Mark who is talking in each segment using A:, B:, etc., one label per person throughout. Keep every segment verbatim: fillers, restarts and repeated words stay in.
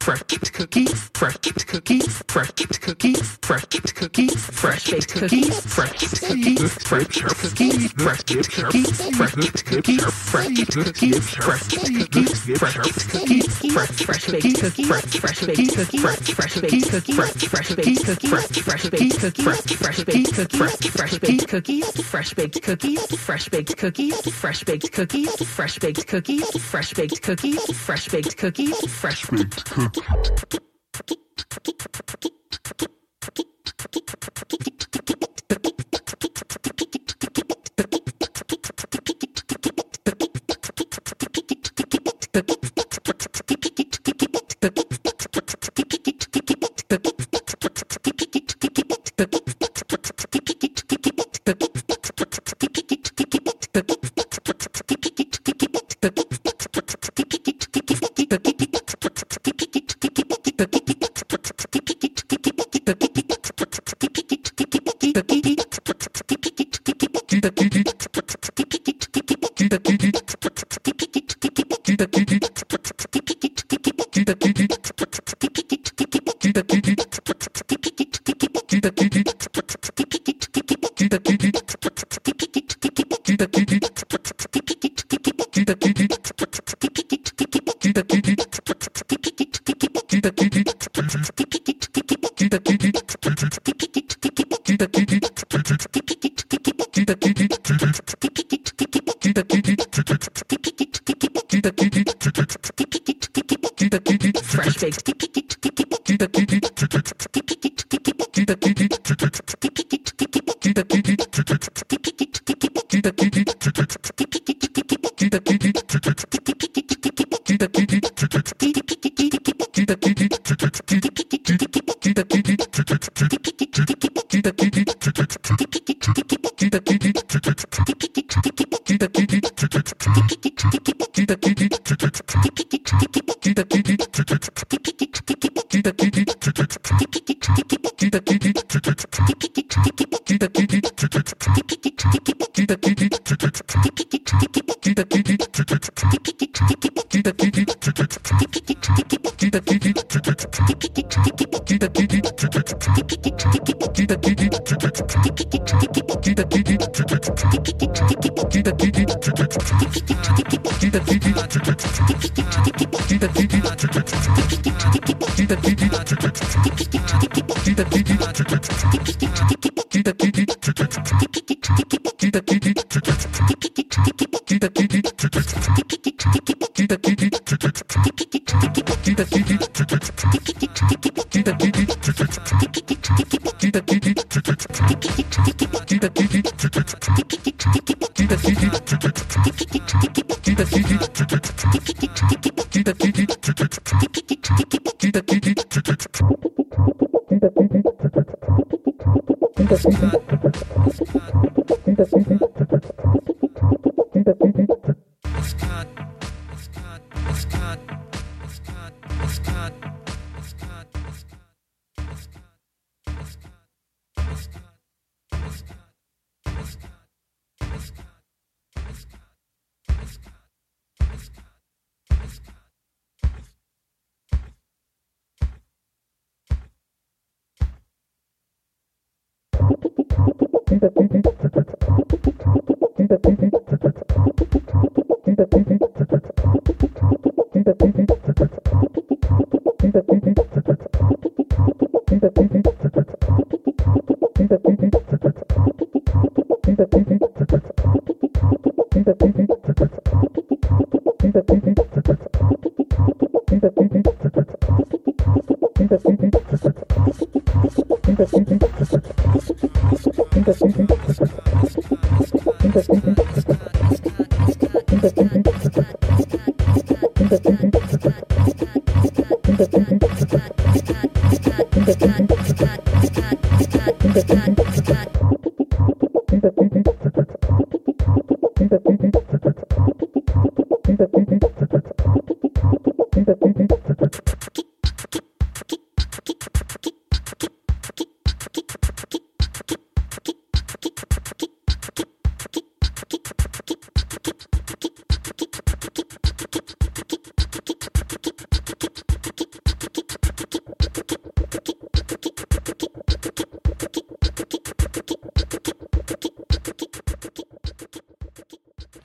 A: fresh baked cookies, fresh baked cookies, fresh baked cookies, fresh baked cookies, fresh baked cookies, fresh baked cookies, fresh baked cookies, fresh baked cookies, fresh baked cookies, fresh baked cookies, fresh baked cookies, fresh baked cookies, fresh fresh baked cookies, fresh fresh baked cookies, fresh fresh baked cookies, fresh fresh baked cookies, fresh fresh baked cookies, fresh fresh baked cookies, fresh baked cookies, fresh baked cookies, fresh baked cookies, fresh baked cookies, fresh baked cookies, fresh baked cookies, fresh baked cookies, fresh baked cookies.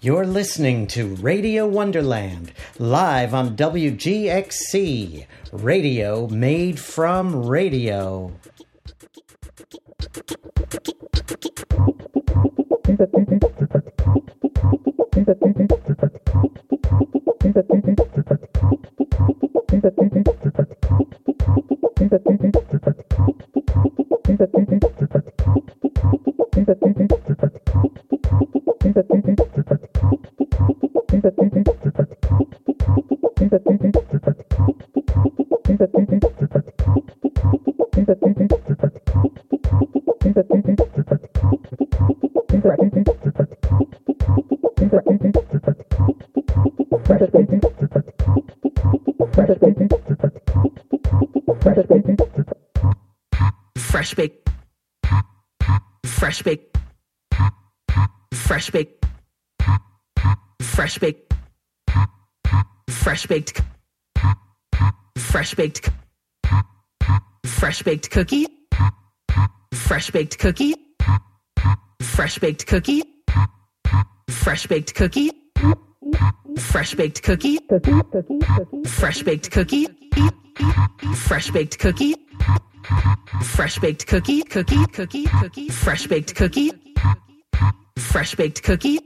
B: You're listening to Radio Wonderland, live on W G X C, radio made from radio.
A: Fresh baked, fresh baked, fresh baked, fresh baked, fresh baked, fresh baked, fresh baked cookie, fresh baked cookie, fresh baked cookie, fresh baked cookie, fresh baked cookie, fresh baked cookie, fresh baked cookie, fresh baked cookie, cookie, cookie, cookie, fresh baked cookie, fresh baked cookie,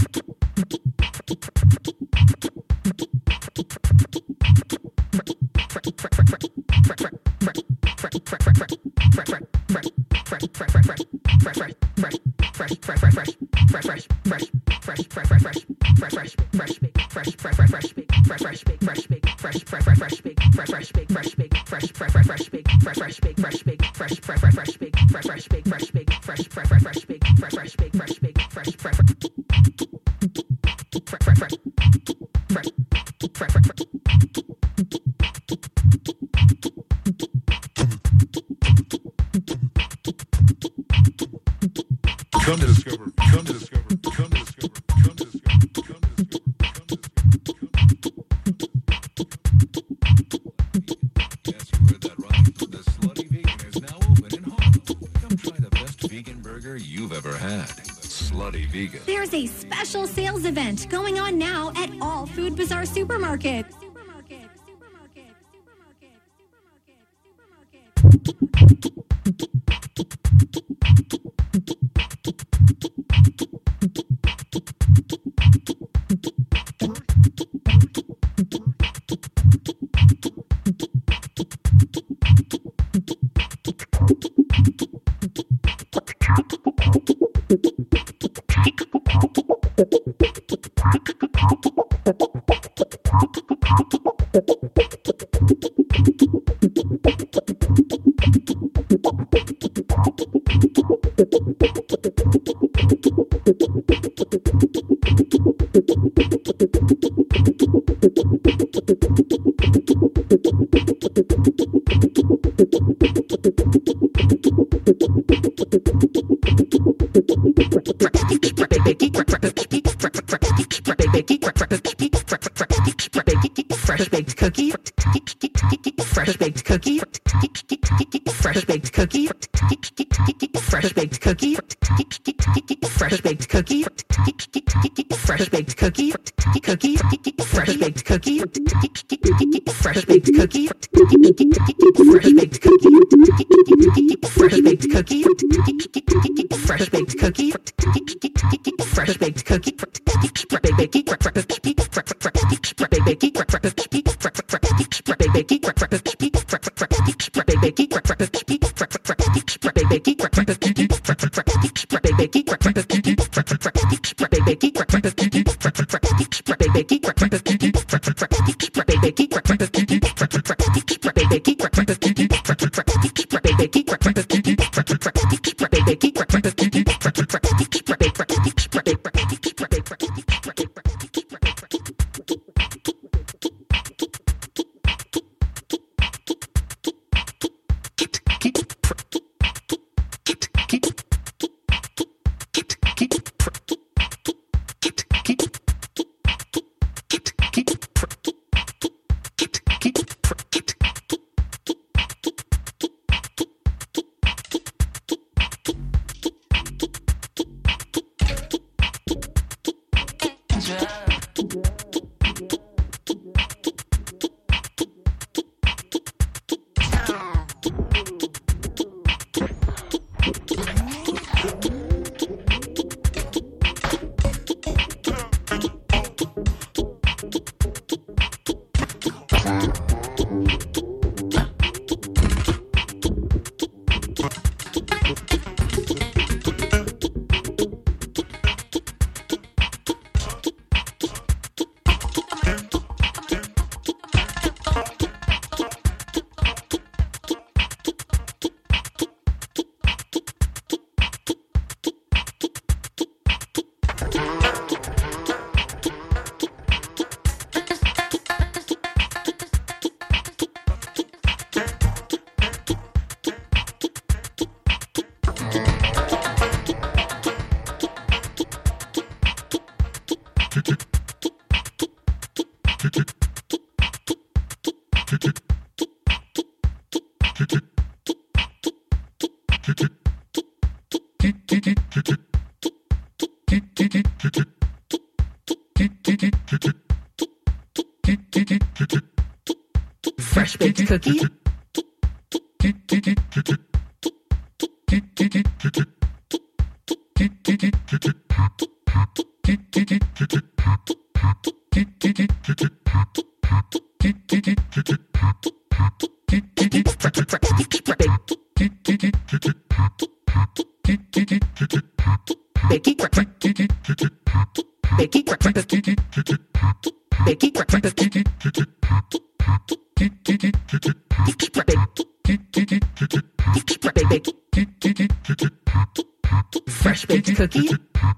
C: Come to discover, come to discover, come to discover, come to discover, come to discover, come to discover.
D: Yes, you heard that right. The Slutty Vegan is now open in Harlem. Come try the best vegan burger you've ever had. Slutty Vegan.
E: There's a special sales event going on now at all Food Bazaar supermarkets. Supermarket, supermarket, supermarket, supermarket, supermarket.
A: Fresh baked cookie, fresh baked cookie, fresh baked cookie, fresh baked cookie, fresh baked cookie, fresh baked cookie, cookie, fresh baked cookie, fresh baked cookie, fresh baked cookie, fresh baked cookie, fresh baked cookie, fresh baked cookie, Fresh baked cookie. Fresh baked cookie.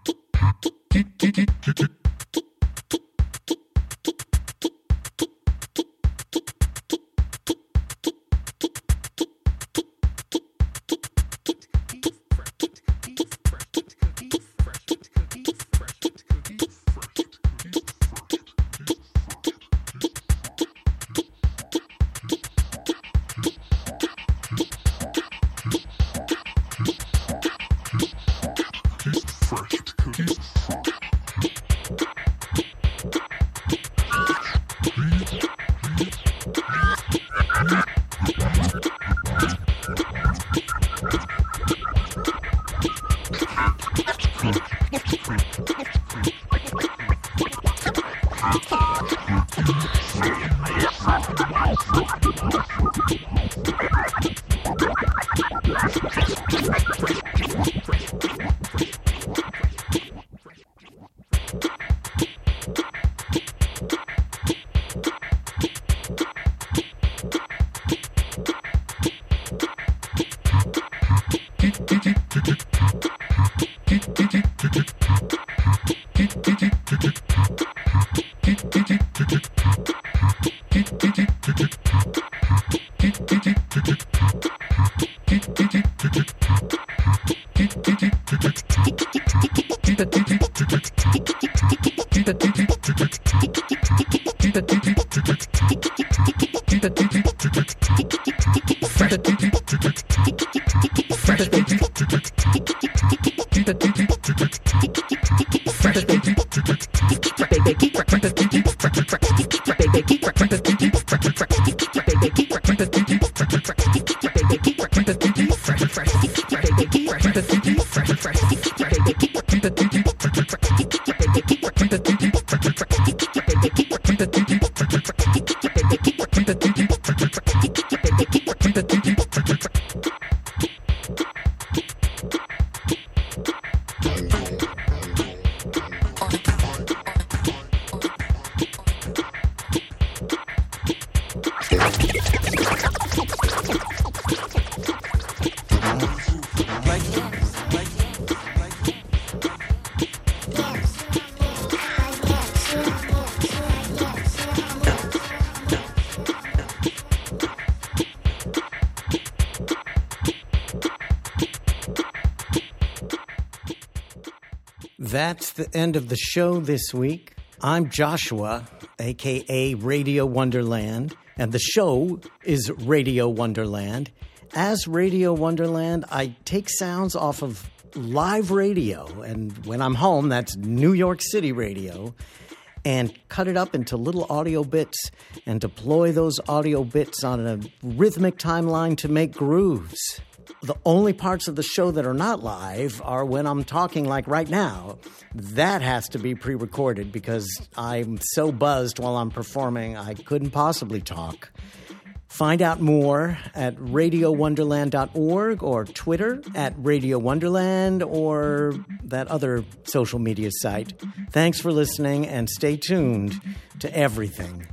B: That's the end of the show this week. I'm Joshua, a k a. Radio Wonderland, and the show is Radio Wonderland. As Radio Wonderland, I take sounds off of live radio, and when I'm home, that's New York City radio, and cut it up into little audio bits and deploy those audio bits on a rhythmic timeline to make grooves. The only parts of the show that are not live are when I'm talking like right now. That has to be pre-recorded because I'm so buzzed while I'm performing I couldn't possibly talk. Find out more at radio wonderland dot org or Twitter at Radio Wonderland or that other social media site. Thanks for listening and stay tuned to everything.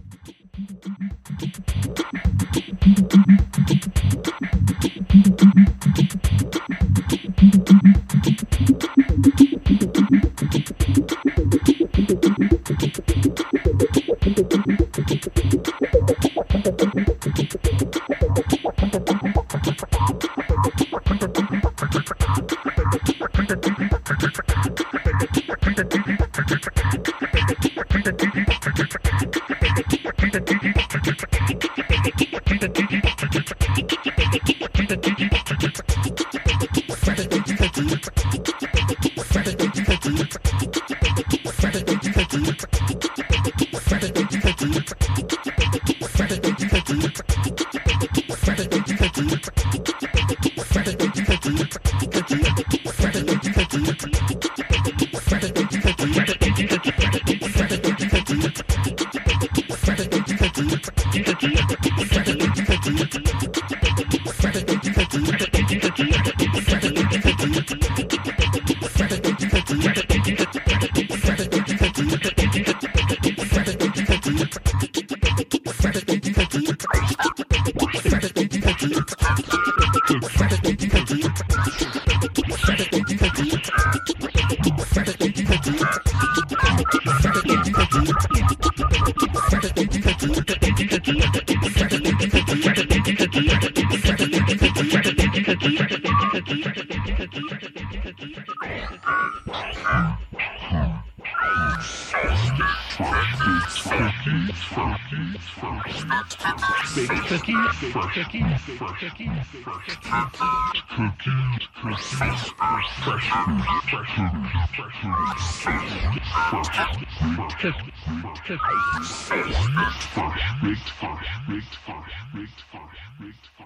A: Fresh baked cookie.
F: Baked cookies, baked cookies, baked cookies,
C: Baked, baked, baked, baked, baked, baked.